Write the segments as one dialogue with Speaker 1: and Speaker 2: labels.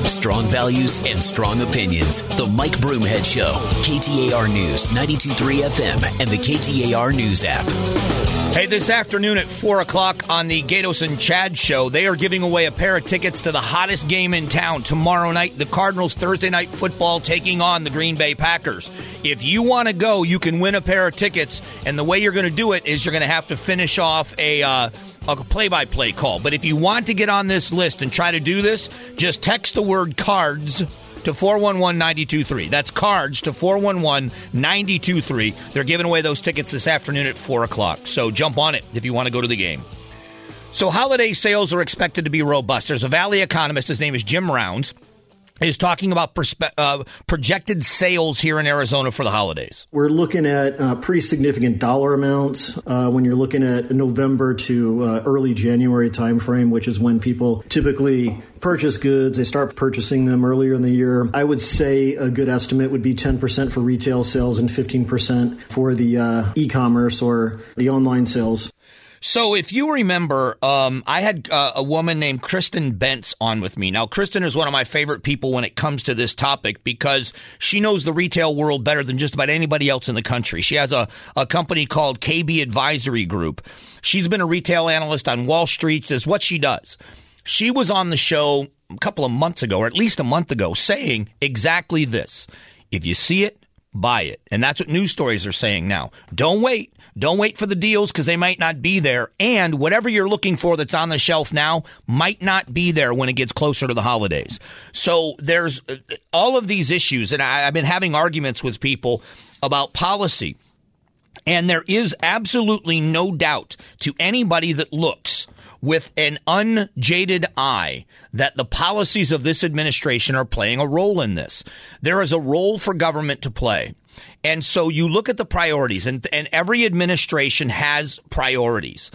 Speaker 1: Strong values and strong opinions. The Mike Broomhead Show. KTAR News, 92.3 FM, and the KTAR News app.
Speaker 2: Hey, this afternoon at 4 o'clock on the Gatos and Chad Show, they are giving away a pair of tickets to the hottest game in town. Tomorrow night, the Cardinals Thursday Night Football taking on the Green Bay Packers. If you want to go, you can win a pair of tickets, and the way you're going to do it is you're going to have to finish off a play-by-play call. But if you want to get on this list and try to do this, just text the word CARDS to 411-923. That's CARDS to 411-923. They're giving away those tickets this afternoon at 4 o'clock. So jump on it if you want to go to the game. So holiday sales are expected to be robust. There's a Valley economist, his name is Jim Rounds, is talking about projected sales here in Arizona for the holidays.
Speaker 3: We're looking at pretty significant dollar amounts when you're looking at November to early January timeframe, which is when people typically purchase goods. They start purchasing them earlier in the year. I would say a good estimate would be 10% for retail sales and 15% for the e-commerce or the online sales.
Speaker 2: So if you remember, I had a woman named Kristen Bentz on with me. Now, Kristen is one of my favorite people when it comes to this topic because she knows the retail world better than just about anybody else in the country. She has a company called KB Advisory Group. She's been a retail analyst on Wall Street. That's what she does. She was on the show a couple of months ago, or at least a month ago, saying exactly this. If you see it, buy it. And that's what news stories are saying now. Don't wait. Don't wait for the deals because they might not be there. And whatever you're looking for that's on the shelf now might not be there when it gets closer to the holidays. So there's all of these issues. And I've been having arguments with people about policy. And there is absolutely no doubt to anybody that looks with an unjaded eye that the policies of this administration are playing a role in this. There is a role for government to play. And so you look at the priorities, and every administration has priorities.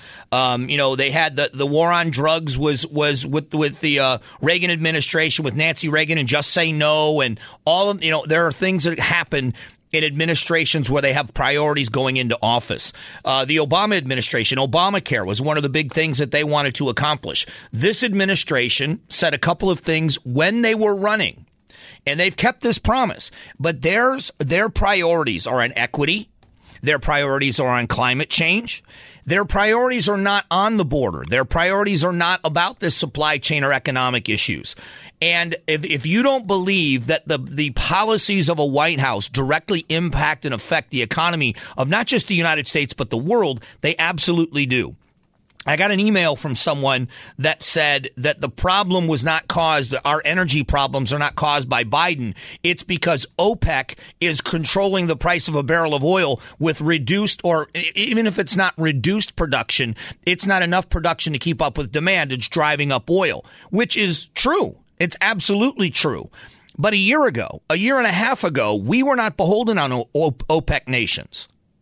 Speaker 2: They had the war on drugs was with the Reagan administration with Nancy Reagan and Just Say No, and all of there are things that happen in administrations where they have priorities going into office. The Obama administration, Obamacare was one of the big things that they wanted to accomplish. This administration said a couple of things when they were running. And they've kept this promise. But their priorities are on equity. Their priorities are on climate change. Their priorities are not on the border. Their priorities are not about this supply chain or economic issues. And if you don't believe that the policies of a White House directly impact and affect the economy of not just the United States, but the world, they absolutely do. I got an email from someone that said that the problem was not caused, our energy problems are not caused by Biden. It's because OPEC is controlling the price of a barrel of oil with reduced, or even if it's not reduced production, it's not enough production to keep up with demand. It's driving up oil, which is true. It's absolutely true. But a year and a half ago, we were not beholden on OPEC nations.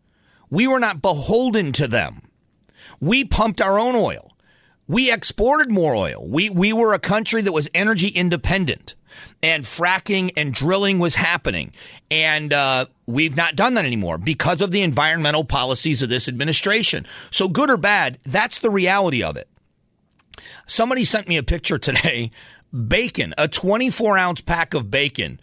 Speaker 2: We were not beholden to them. We pumped our own oil. We exported more oil. We were a country that was energy independent, and fracking and drilling was happening. And we've not done that anymore because of the environmental policies of this administration. So good or bad, that's the reality of it. Somebody sent me a picture today. Bacon, a 24-ounce pack of bacon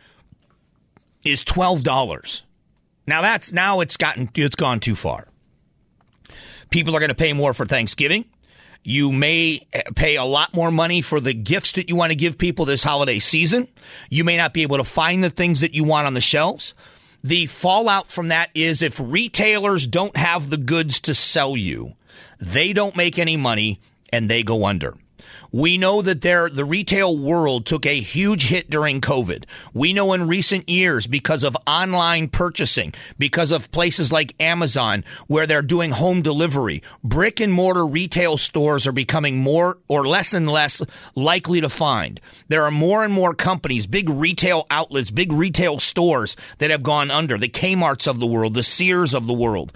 Speaker 2: is $12. Now it's gone too far. People are going to pay more for Thanksgiving. You may pay a lot more money for the gifts that you want to give people this holiday season. You may not be able to find the things that you want on the shelves. The fallout from that is if retailers don't have the goods to sell you, they don't make any money and they go under. We know that the retail world took a huge hit during COVID. We know in recent years, because of online purchasing, because of places like Amazon where they're doing home delivery, brick and mortar retail stores are becoming more or less and less likely to find. There are more and more companies, big retail outlets, big retail stores that have gone under, the Kmarts of the world, the Sears of the world.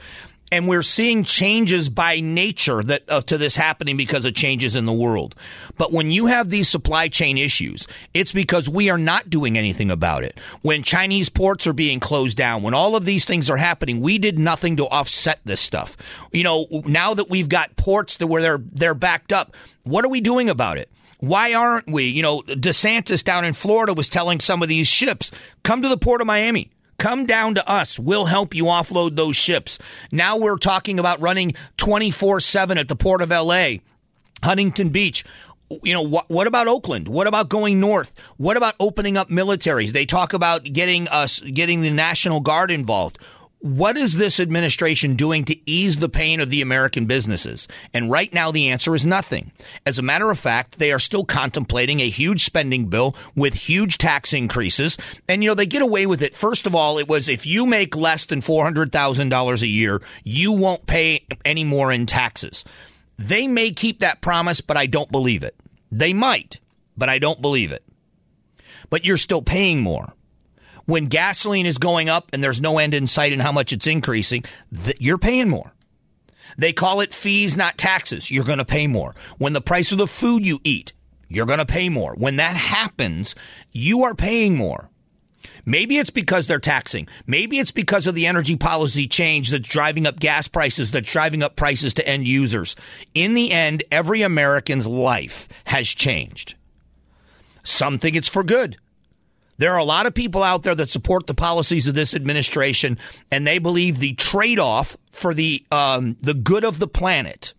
Speaker 2: And we're seeing changes by nature that to this happening because of changes in the world. But when you have these supply chain issues, it's because we are not doing anything about it. When Chinese ports are being closed down, when all of these things are happening, we did nothing to offset this stuff. You know, now that we've got ports where they're backed up, what are we doing about it? Why aren't we? You know, DeSantis down in Florida was telling some of these ships, come to the port of Miami. Come down to us. We'll help you offload those ships. Now we're talking about running 24/7 at the port of L.A., Huntington Beach. You know, what about Oakland? What about going north? What about opening up militaries? They talk about getting the National Guard involved. What is this administration doing to ease the pain of the American businesses? And right now, the answer is nothing. As a matter of fact, they are still contemplating a huge spending bill with huge tax increases. And, you know, they get away with it. First of all, it was if you make less than $400,000 a year, you won't pay any more in taxes. They may keep that promise, but I don't believe it. They might, but I don't believe it. But you're still paying more. When gasoline is going up and there's no end in sight in how much it's increasing, you're paying more. They call it fees, not taxes. You're going to pay more. When the price of the food you eat, you're going to pay more. When that happens, you are paying more. Maybe it's because they're taxing. Maybe it's because of the energy policy change that's driving up gas prices, that's driving up prices to end users. In the end, every American's life has changed. Some think it's for good. There are a lot of people out there that support the policies of this administration, and they believe the trade-off for the good of the planet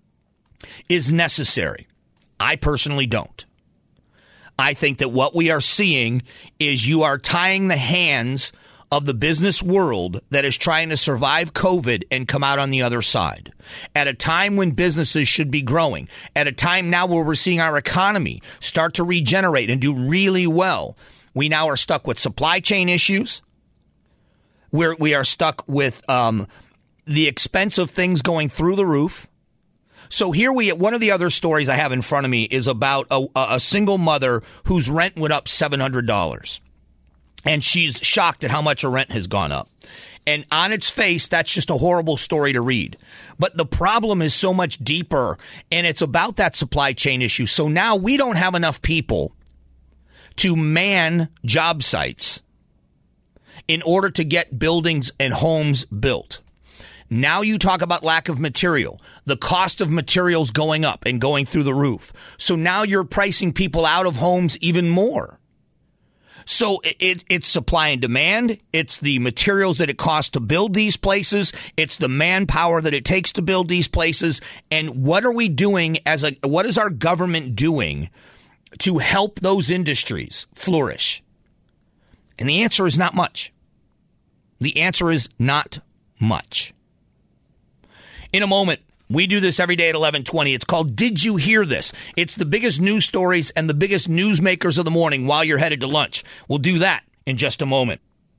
Speaker 2: is necessary. I personally don't. I think that what we are seeing is you are tying the hands of the business world that is trying to survive COVID and come out on the other side. At a time when businesses should be growing, at a time now where we're seeing our economy start to regenerate and do really well, we now are stuck with supply chain issues. We are stuck with the expense of things going through the roof. So here one of the other stories I have in front of me is about a single mother whose rent went up $700. And she's shocked at how much her rent has gone up. And on its face, that's just a horrible story to read. But the problem is so much deeper, and it's about that supply chain issue. So now we don't have enough people to man job sites in order to get buildings and homes built. Now you talk about lack of material, the cost of materials going up and going through the roof. So now you're pricing people out of homes even more. So it's supply and demand. It's the materials that it costs to build these places. It's the manpower that it takes to build these places. And what are we doing what is our government doing to help those industries flourish? And the answer is not much. The answer is not much. In a moment, we do this every day at 11:20. It's called Did You Hear This? It's the biggest news stories and the biggest newsmakers of the morning while you're headed to lunch. We'll do that in just a moment.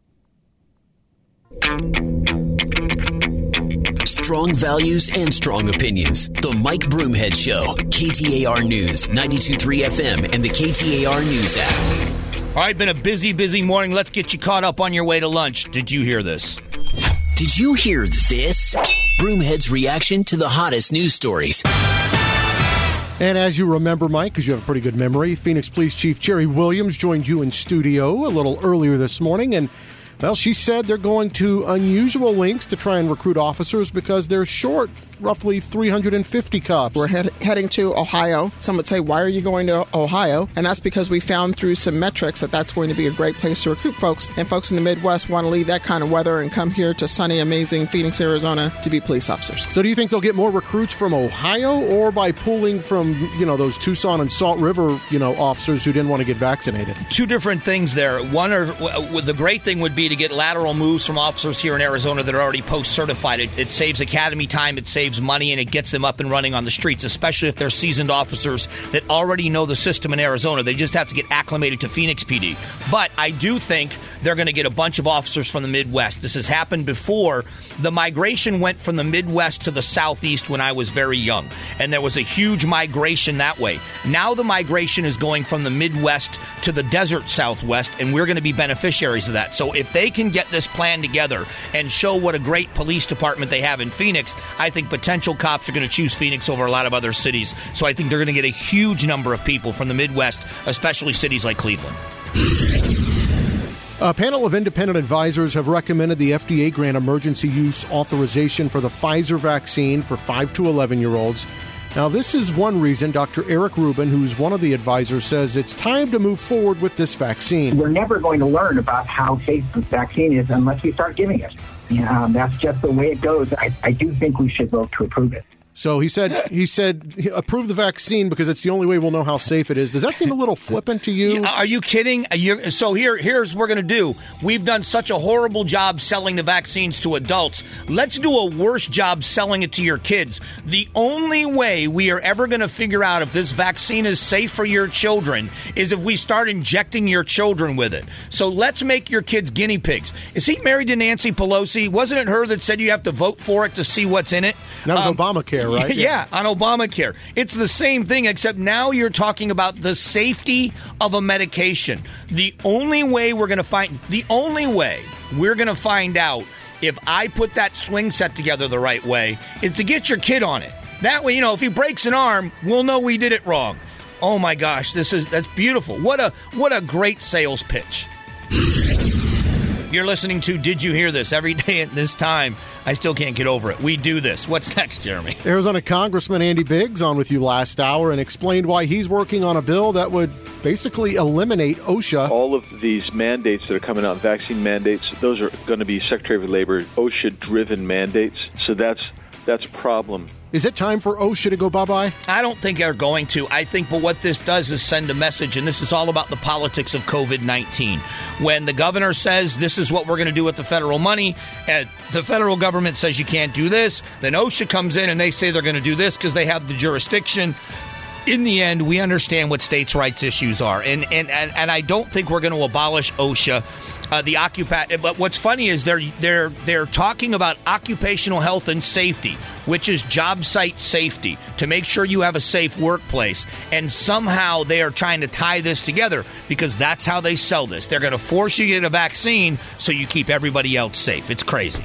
Speaker 1: Strong values and strong opinions. The Mike Broomhead Show. KTAR News, 92.3 FM, and the KTAR News app.
Speaker 2: All right, been a busy, busy morning. Let's get you caught up on your way to lunch. Did you hear this?
Speaker 1: Did you hear this? Broomhead's reaction to the hottest news stories.
Speaker 4: And as you remember, Mike, because you have a pretty good memory, Phoenix Police Chief Jerry Williams joined you in studio a little earlier this morning, and well, she said they're going to unusual lengths to try and recruit officers because they're short roughly 350 cops.
Speaker 5: We're heading to Ohio. Some would say, why are you going to Ohio? And that's because we found through some metrics that that's going to be a great place to recruit folks. And folks in the Midwest want to leave that kind of weather and come here to sunny, amazing Phoenix, Arizona to be police officers.
Speaker 4: So do you think they'll get more recruits from Ohio or by pulling from, those Tucson and Salt River, officers who didn't want to get vaccinated?
Speaker 2: Two different things there. One, the great thing would be to get lateral moves from officers here in Arizona that are already post-certified. It saves academy time. It saves saves money and it gets them up and running on the streets, especially if they're seasoned officers that already know the system in Arizona. They just have to get acclimated to Phoenix PD. But I do think they're going to get a bunch of officers from the Midwest. This has happened before. The migration went from the Midwest to the Southeast when I was very young, and there was a huge migration that way. Now the migration is going from the Midwest to the desert Southwest, and we're going to be beneficiaries of that. So if they can get this plan together and show what a great police department they have in Phoenix, I think potential cops are going to choose Phoenix over a lot of other cities. So I think they're going to get a huge number of people from the Midwest, especially cities like Cleveland.
Speaker 4: A panel of independent advisors have recommended the FDA grant emergency use authorization for the Pfizer vaccine for 5 to 11-year-olds. Now, this is one reason Dr. Eric Rubin, who's one of the advisors, says it's time to move forward with this vaccine.
Speaker 6: We're never going to learn about how safe this vaccine is unless we start giving it. That's just the way it goes. I do think we should vote to approve it.
Speaker 4: So he said, approve the vaccine because it's the only way we'll know how safe it is. Does that seem a little flippant to you?
Speaker 2: Are you kidding? So here's what we're going to do. We've done such a horrible job selling the vaccines to adults. Let's do a worse job selling it to your kids. The only way we are ever going to figure out if this vaccine is safe for your children is if we start injecting your children with it. So let's make your kids guinea pigs. Is he married to Nancy Pelosi? Wasn't it her that said you have to vote for it to see what's in it?
Speaker 4: That was Obamacare. Right?
Speaker 2: Yeah, on Obamacare. It's the same thing, except now you're talking about the safety of a medication. The only way we're going to find out if I put that swing set together the right way is to get your kid on it. That way, if he breaks an arm, we'll know we did it wrong. Oh my gosh, that's beautiful. What a great sales pitch. You're listening to Did You Hear This? Every day at this time. I still can't get over it. We do this. What's next, Jeremy?
Speaker 4: Arizona Congressman Andy Biggs on with you last hour and explained why he's working on a bill that would basically eliminate OSHA.
Speaker 7: All of these mandates that are coming out, vaccine mandates, those are going to be Secretary of Labor OSHA-driven mandates. So that's a problem.
Speaker 4: Is it time for OSHA to go bye-bye?
Speaker 2: I don't think they're going to. I think but what this does is send a message, and this is all about the politics of COVID-19. When the governor says this is what we're going to do with the federal money, and the federal government says you can't do this, then OSHA comes in and they say they're going to do this because they have the jurisdiction. In the end, we understand what states' rights issues are, and I don't think we're going to abolish OSHA. But what's funny is they're talking about occupational health and safety, which is job site safety, to make sure you have a safe workplace. And somehow they are trying to tie this together because that's how they sell this. They're going to force you to get a vaccine so you keep everybody else safe. It's crazy.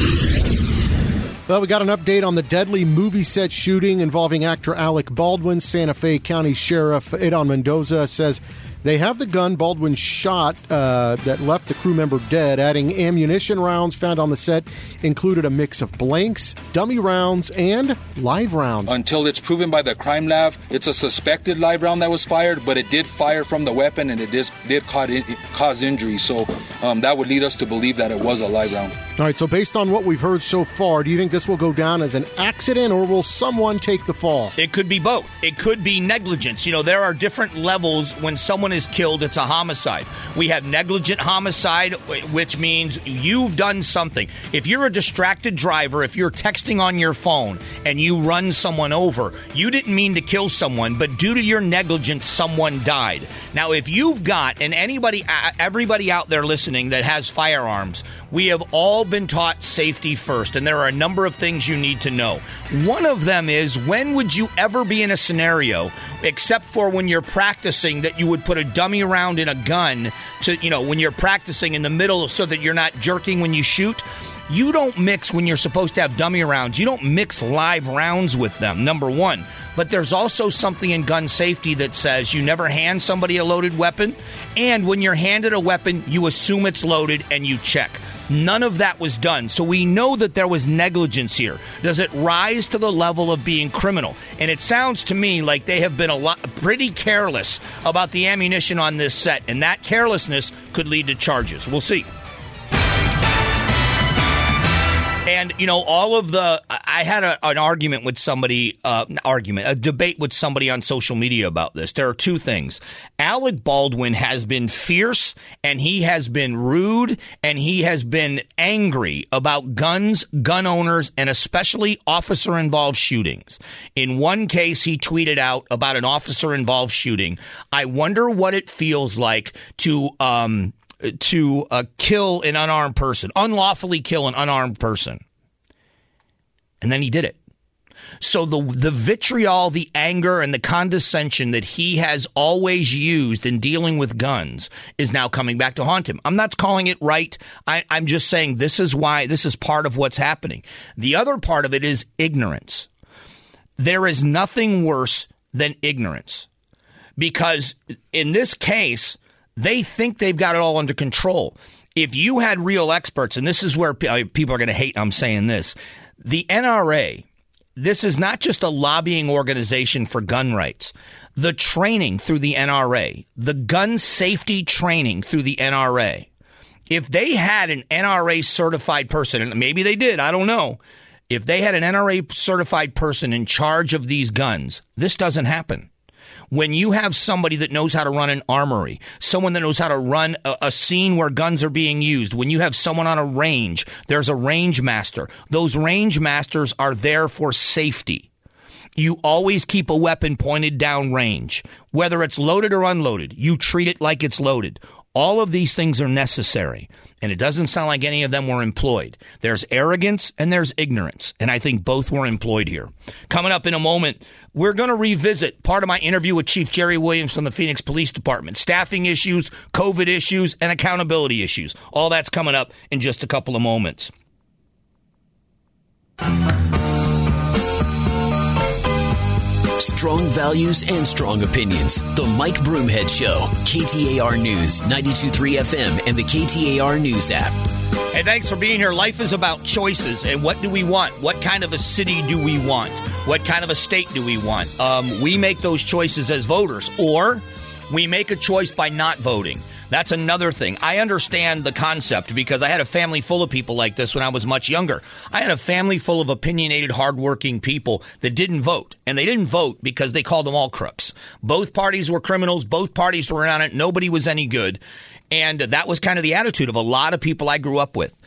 Speaker 4: Well, we got an update on the deadly movie set shooting involving actor Alec Baldwin. Santa Fe County Sheriff Adon Mendoza says they have the gun Baldwin shot that left the crew member dead, adding ammunition rounds found on the set included a mix of blanks, dummy rounds, and live rounds.
Speaker 8: Until it's proven by the crime lab, it's a suspected live round that was fired, but it did fire from the weapon and it did cause injury. So that would lead us to believe that it was a live round.
Speaker 4: All right, so based on what we've heard so far, do you think this will go down as an accident or will someone take the fall?
Speaker 2: It could be both. It could be negligence. There are different levels when someone is killed, it's a homicide. We have negligent homicide, which means you've done something. If you're a distracted driver, if you're texting on your phone and you run someone over, you didn't mean to kill someone, but due to your negligence, someone died. Now, if you've got, and everybody out there listening that has firearms, we have all been taught safety first, and there are a number of things you need to know. One of them is, when would you ever be in a scenario, except for when you're practicing, that you would put a dummy round in a gun to, when you're practicing in the middle so that you're not jerking when you shoot? You don't mix when you're supposed to have dummy rounds. You don't mix live rounds with them, number one. But there's also something in gun safety that says you never hand somebody a loaded weapon, and when you're handed a weapon, you assume it's loaded and you check. None of that was done. So we know that there was negligence here. Does it rise to the level of being criminal? And it sounds to me like they have been pretty careless about the ammunition on this set, and that carelessness could lead to charges. We'll see. And, all of I had an argument with somebody, a debate with somebody on social media about this. There are two things. Alec Baldwin has been fierce, and he has been rude, and he has been angry about guns, gun owners, and especially officer-involved shootings. In one case, he tweeted out about an officer-involved shooting. I wonder what it feels like to kill an unarmed person, unlawfully kill an unarmed person. And then he did it. So the vitriol, the anger, and the condescension that he has always used in dealing with guns is now coming back to haunt him. I'm not calling it right. I'm just saying this is part of what's happening. The other part of it is ignorance. There is nothing worse than ignorance. Because in this case, they think they've got it all under control. If you had real experts, and this is where people are going to hate I'm saying this, the NRA, this is not just a lobbying organization for gun rights. The training through the NRA, the gun safety training through the NRA, if they had an NRA certified person, and maybe they did, I don't know, if they had an NRA certified person in charge of these guns, this doesn't happen. When you have somebody that knows how to run an armory, someone that knows how to run a scene where guns are being used, when you have someone on a range, there's a range master. Those range masters are there for safety. You always keep a weapon pointed down range. Whether it's loaded or unloaded, you treat it like it's loaded. All of these things are necessary, and it doesn't sound like any of them were employed. There's arrogance and there's ignorance, and I think both were employed here. Coming up in a moment, we're going to revisit part of my interview with Chief Jerry Williams from the Phoenix Police Department. Staffing issues, COVID issues, and accountability issues. All that's coming up in just a couple of moments.
Speaker 1: Strong values and strong opinions. The Mike Broomhead Show. KTAR News, 92.3 FM, and the KTAR News app.
Speaker 2: Hey, thanks for being here. Life is about choices. And what do we want? What kind of a city do we want? What kind of a state do we want? We make those choices as voters, or we make a choice by not voting. That's another thing. I understand the concept because I had a family full of people like this when I was much younger. I had a family full of opinionated, hardworking people that didn't vote. And they didn't vote because they called them all crooks. Both parties were criminals. Both parties were on it. Nobody was any good. And that was kind of the attitude of a lot of people I grew up with.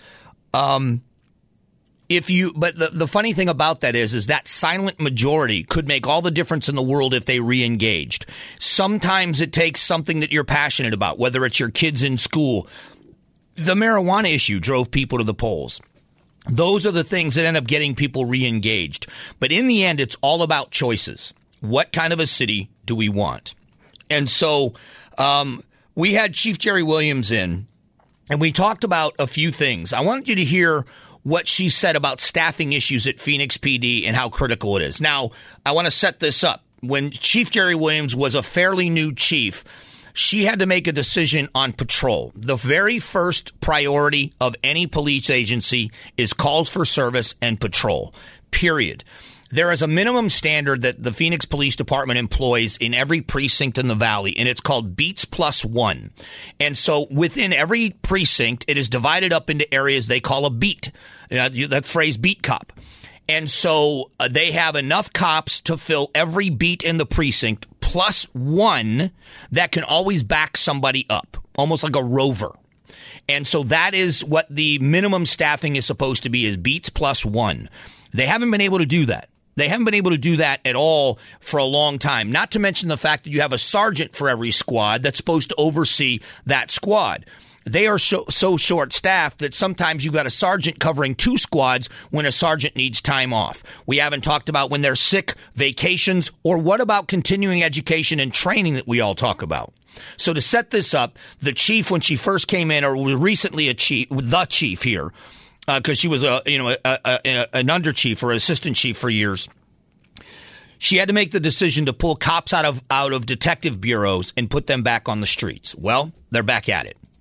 Speaker 2: But the funny thing about that is that silent majority could make all the difference in the world if they re-engaged. Sometimes it takes something that you're passionate about, whether it's your kids in school. The marijuana issue drove people to the polls. Those are the things that end up getting people re-engaged. But in the end, it's all about choices. What kind of a city do we want? And so we had Chief Jerry Williams in, and we talked about a few things. I wanted you to hear what she said about staffing issues at Phoenix PD and how critical it is. Now, I want to set this up. When Chief Jerry Williams was a fairly new chief, she had to make a decision on patrol. The very first priority of any police agency is calls for service and patrol, period. There is a minimum standard that the Phoenix Police Department employs in every precinct in the Valley, and it's called Beats Plus One. And so within every precinct, it is divided up into areas they call a beat. That phrase, beat cop. And so they have enough cops to fill every beat in the precinct, plus one that can always back somebody up, almost like a rover. And so that is what the minimum staffing is supposed to be, is Beats Plus One. They haven't been able to do that. They haven't been able to do that at all for a long time, not to mention the fact that you have a sergeant for every squad that's supposed to oversee that squad. They are so short-staffed that sometimes you've got a sergeant covering two squads when a sergeant needs time off. We haven't talked about when they're sick, vacations, or what about continuing education and training that we all talk about. So to set this up, the chief, when she first came in, or was recently the chief here, because she was an under chief or assistant chief for years. She had to make the decision to pull cops out of detective bureaus and put them back on the streets. Well, they're back at it.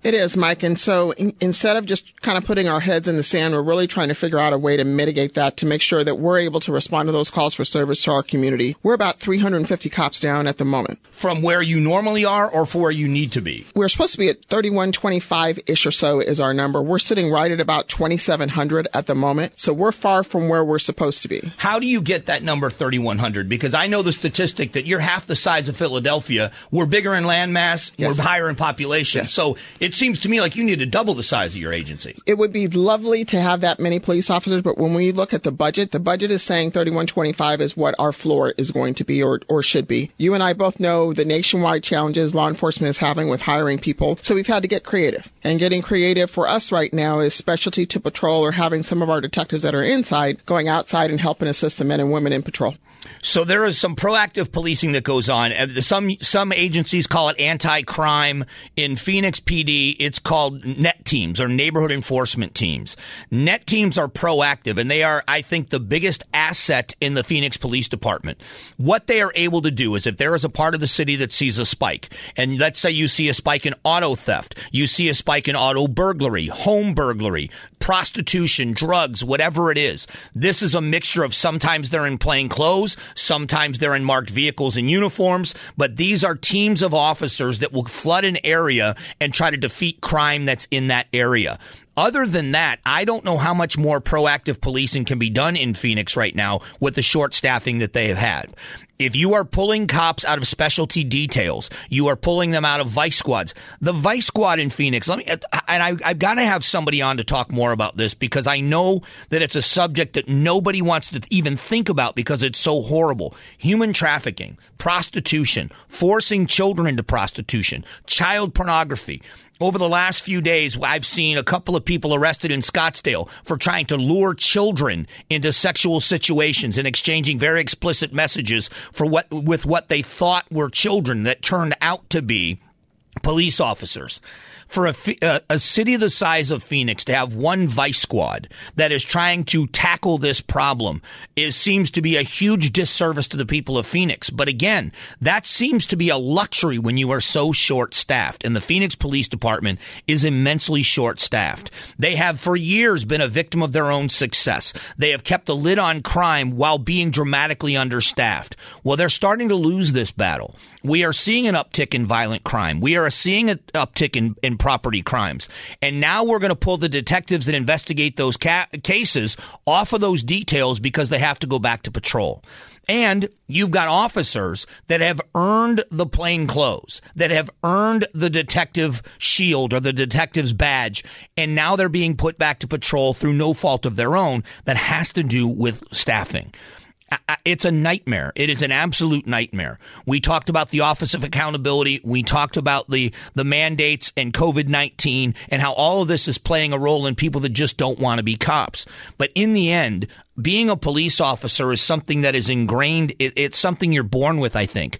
Speaker 5: It is, Mike. And so instead of just kind of putting our heads in the sand, we're really trying to figure out a way to mitigate that, to make sure that we're able to respond to those calls for service to our community. We're about 350 cops down at the moment.
Speaker 2: From where you normally are or for where you need to be?
Speaker 5: We're supposed to be at 3125-ish or so is our number. We're sitting right at about 2,700 at the moment. So we're far from where we're supposed to be.
Speaker 2: How do you get that number 3,100? Because I know the statistic that you're half the size of Philadelphia. We're bigger in landmass.
Speaker 5: Yes.
Speaker 2: We're higher in population.
Speaker 5: Yes.
Speaker 2: So it seems to me like you need to double the size of your agency.
Speaker 5: It would be lovely to have that many police officers, but when we look at the budget is saying 3,125 is what our floor is going to be or should be. You and I both know the nationwide challenges law enforcement is having with hiring people, so we've had to get creative. And getting creative for us right now is specialty to patrol or having some of our detectives that are inside going outside and helping assist the men and women in patrol.
Speaker 2: So there is some proactive policing that goes on. Some agencies call it anti-crime. In Phoenix PD, it's called NET teams or neighborhood enforcement teams. NET teams are proactive, and they are, I think, the biggest asset in the Phoenix Police Department. What they are able to do is if there is a part of the city that sees a spike, and let's say you see a spike in auto theft, you see a spike in auto burglary, home burglary, prostitution, drugs, whatever it is. This is a mixture of sometimes they're in plain clothes, sometimes they're in marked vehicles and uniforms, but these are teams of officers that will flood an area and try to defeat crime that's in that area. Other than that, I don't know how much more proactive policing can be done in Phoenix right now with the short staffing that they have had. If you are pulling cops out of specialty details, you are pulling them out of vice squads. The vice squad in Phoenix, I've got to have somebody on to talk more about this because I know that it's a subject that nobody wants to even think about because it's so horrible. Human trafficking, prostitution, forcing children into prostitution, child pornography. Over the last few days, I've seen a couple of people arrested in Scottsdale for trying to lure children into sexual situations and exchanging very explicit messages with what they thought were children that turned out to be police officers. For a city the size of Phoenix to have one vice squad that is trying to tackle this problem seems to be a huge disservice to the people of Phoenix. But again, that seems to be a luxury when you are so short-staffed. And the Phoenix Police Department is immensely short-staffed. They have for years been a victim of their own success. They have kept a lid on crime while being dramatically understaffed. Well, they're starting to lose this battle. We are seeing an uptick in violent crime. We are seeing an uptick in property crimes. And now we're going to pull the detectives that investigate those cases off of those details because they have to go back to patrol. And you've got officers that have earned the plain clothes, that have earned the detective shield or the detective's badge, and now they're being put back to patrol through no fault of their own that has to do with staffing. It's a nightmare. It is an absolute nightmare. We talked about the Office of Accountability. We talked about the mandates and COVID-19 and how all of this is playing a role in people that just don't want to be cops. But in the end, being a police officer is something that is ingrained. It's something you're born with, I think.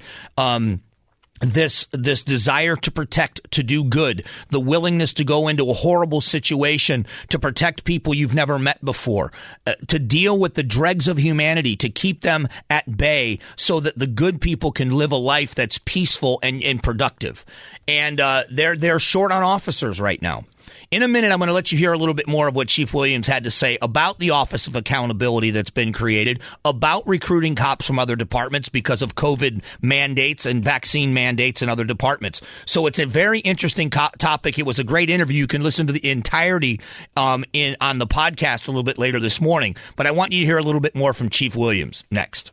Speaker 2: This desire to protect, to do good, the willingness to go into a horrible situation to protect people you've never met before, to deal with the dregs of humanity, to keep them at bay so that the good people can live a life that's peaceful and productive. And they're short on officers right now. In a minute, I'm going to let you hear a little bit more of what Chief Williams had to say about the Office of Accountability that's been created, about recruiting cops from other departments because of COVID mandates and vaccine mandates in other departments. So it's a very interesting topic. It was a great interview. You can listen to the entirety on the podcast a little bit later this morning. But I want you to hear a little bit more from Chief Williams next.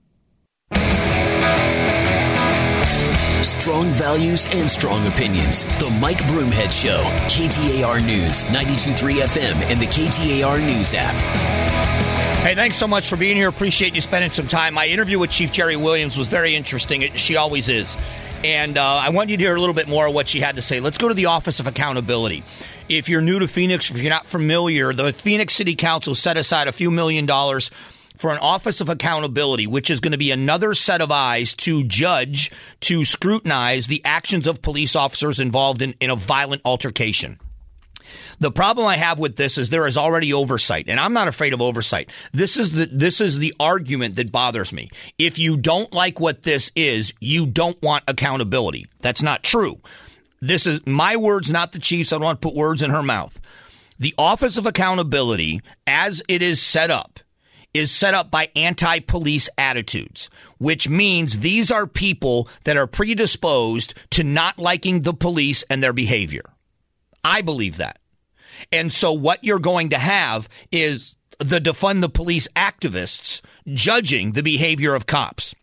Speaker 1: Strong values and strong opinions. The Mike Broomhead Show. KTAR News, 92.3 FM, and the KTAR News app.
Speaker 2: Hey, thanks so much for being here. Appreciate you spending some time. My interview with Chief Jerry Williams was very interesting. She always is. And I want you to hear a little bit more of what she had to say. Let's go to the Office of Accountability. If you're new to Phoenix, if you're not familiar, the Phoenix City Council set aside a few $1 million for an Office of Accountability, which is going to be another set of eyes to judge, to scrutinize the actions of police officers involved in a violent altercation. The problem I have with this is there is already oversight, and I'm not afraid of oversight. This is the argument that bothers me. If you don't like what this is, you don't want accountability. That's not true. this is my words, not the chief's. I don't want to put words in her mouth. The Office of Accountability, as it is set up by anti-police attitudes, which means these are people that are predisposed to not liking the police and their behavior. I believe that. And so what you're going to have is the defund the police activists judging the behavior of cops.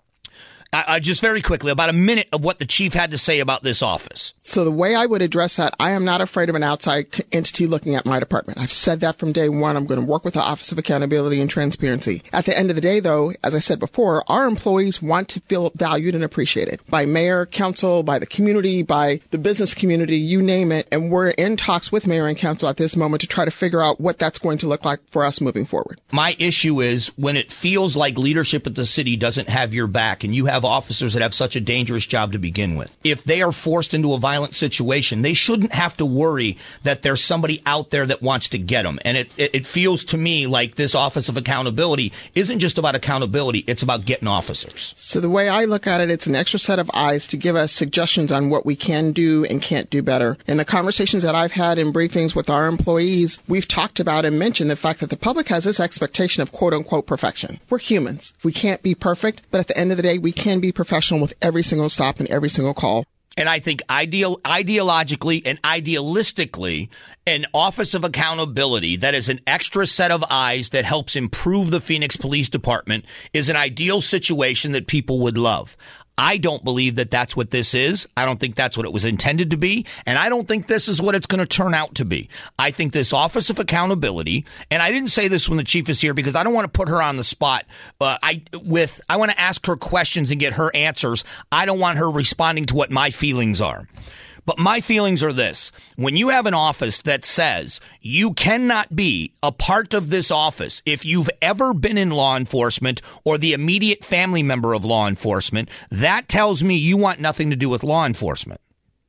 Speaker 2: Just very quickly, about a minute of what the chief had to say about this office.
Speaker 5: So the way I would address that, I am not afraid of an outside entity looking at my department. I've said that from day one. I'm going to work with the Office of Accountability and Transparency. At the end of the day, though, as I said before, our employees want to feel valued and appreciated by mayor, council, by the community, by the business community, you name it. And we're in talks with mayor and council at this moment to try to figure out what that's going to look like for us moving forward.
Speaker 2: My issue is when it feels like leadership at the city doesn't have your back and you have officers that have such a dangerous job to begin with. If they are forced into a violent situation, they shouldn't have to worry that there's somebody out there that wants to get them. And it feels to me like this Office of Accountability isn't just about accountability, it's about getting officers.
Speaker 5: So the way I look at it, it's an extra set of eyes to give us suggestions on what we can do and can't do better. In the conversations that I've had in briefings with our employees, we've talked about and mentioned the fact that the public has this expectation of quote-unquote perfection. We're humans. We can't be perfect, but at the end of the day, we can be professional with every single stop and every single call.
Speaker 2: And I think ideologically and idealistically, an Office of Accountability that is an extra set of eyes that helps improve the Phoenix Police Department is an ideal situation that people would love. I don't believe that that's what this is. I don't think that's what it was intended to be. And I don't think this is what it's going to turn out to be. I think this Office of Accountability, and I didn't say this when the chief is here because I don't want to put her on the spot. I want to ask her questions and get her answers. I don't want her responding to what my feelings are. But my feelings are this. When you have an office that says you cannot be a part of this office if you've ever been in law enforcement or the immediate family member of law enforcement, that tells me you want nothing to do with law enforcement.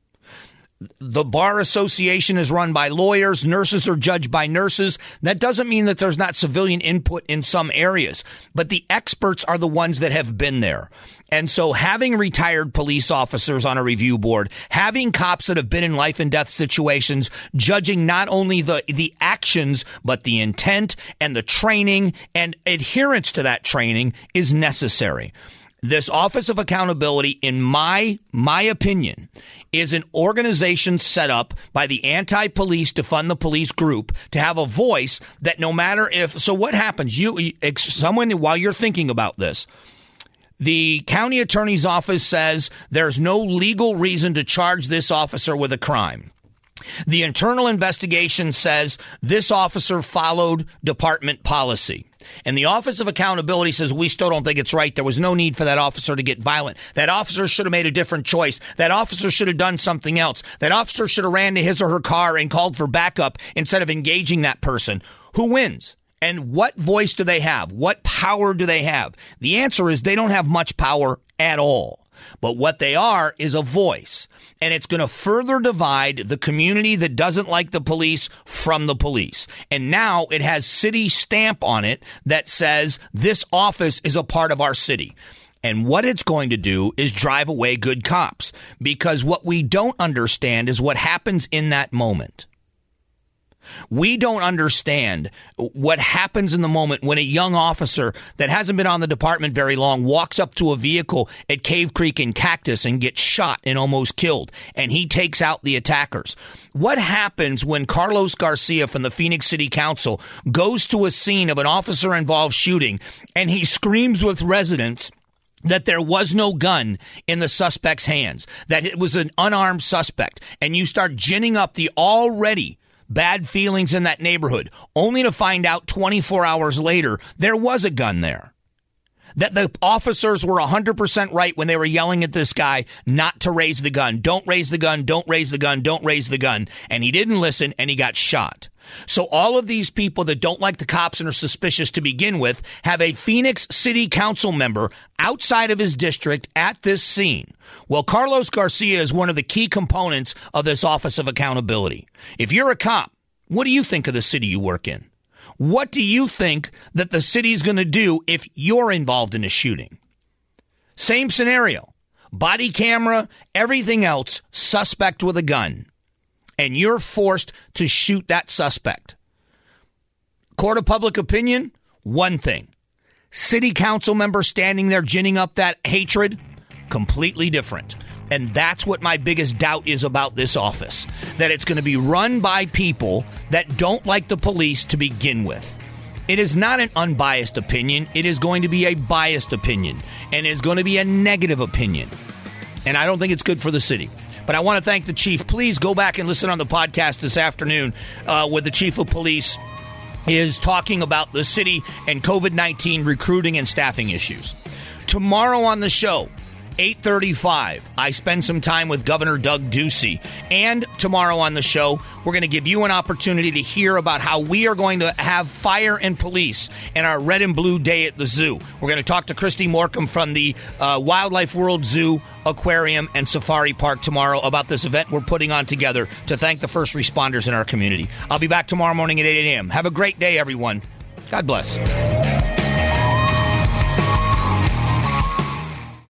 Speaker 2: The Bar Association is run by lawyers. Nurses are judged by nurses. That doesn't mean that there's not civilian input in some areas, but the experts are the ones that have been there. And so having retired police officers on a review board, having cops that have been in life and death situations, judging not only the actions, but the intent and the training and adherence to that training is necessary. This Office of Accountability, in my opinion, is an organization set up by the anti-police defund the police group to have a voice that no matter if, so what happens? Someone, while you're thinking about this, the county attorney's office says there's no legal reason to charge this officer with a crime. The internal investigation says this officer followed department policy. And the Office of Accountability says we still don't think it's right. There was no need for that officer to get violent. That officer should have made a different choice. That officer should have done something else. That officer should have ran to his or her car and called for backup instead of engaging that person. Who wins? And what voice do they have? What power do they have? The answer is they don't have much power at all. But what they are is a voice. And it's going to further divide the community that doesn't like the police from the police. And now it has city stamp on it that says this office is a part of our city. And what it's going to do is drive away good cops. Because what we don't understand is what happens in that moment. We don't understand what happens in the moment when a young officer that hasn't been on the department very long walks up to a vehicle at Cave Creek and Cactus and gets shot and almost killed, and he takes out the attackers. What happens when Carlos Garcia from the Phoenix City Council goes to a scene of an officer-involved shooting and he screams with residents that there was no gun in the suspect's hands, that it was an unarmed suspect, and you start ginning up the already bad feelings in that neighborhood, only to find out 24 hours later there was a gun there. That the officers were 100% right when they were yelling at this guy not to raise the gun. Don't raise the gun, don't raise the gun, don't raise the gun. And he didn't listen and he got shot. So all of these people that don't like the cops and are suspicious to begin with have a Phoenix City Council member outside of his district at this scene. Well, Carlos Garcia is one of the key components of this Office of Accountability. If you're a cop, what do you think of the city you work in? What do you think that the city's going to do if you're involved in a shooting? Same scenario. body camera, everything else, suspect with a gun. And you're forced to shoot that suspect. Court of public opinion, one thing. City council member standing there ginning up that hatred, completely different. And that's what my biggest doubt is about this office, that it's going to be run by people that don't like the police to begin with. It is not an unbiased opinion. It is going to be a biased opinion, and it is going to be a negative opinion. And I don't think it's good for the city. But I want to thank the chief. Please go back and listen on the podcast this afternoon with the chief of police is talking about the city and COVID-19 recruiting and staffing issues. Tomorrow on the show, 8:35, I spend some time with Governor Doug Ducey. And tomorrow on the show, we're going to give you an opportunity to hear about how we are going to have fire and police in our red and blue day at the zoo. We're going to talk to Christy Morcom from the Wildlife World Zoo, Aquarium, and Safari Park tomorrow about this event we're putting on together to thank the first responders in our community. I'll be back tomorrow morning at 8 a.m. Have a great day, everyone. God bless.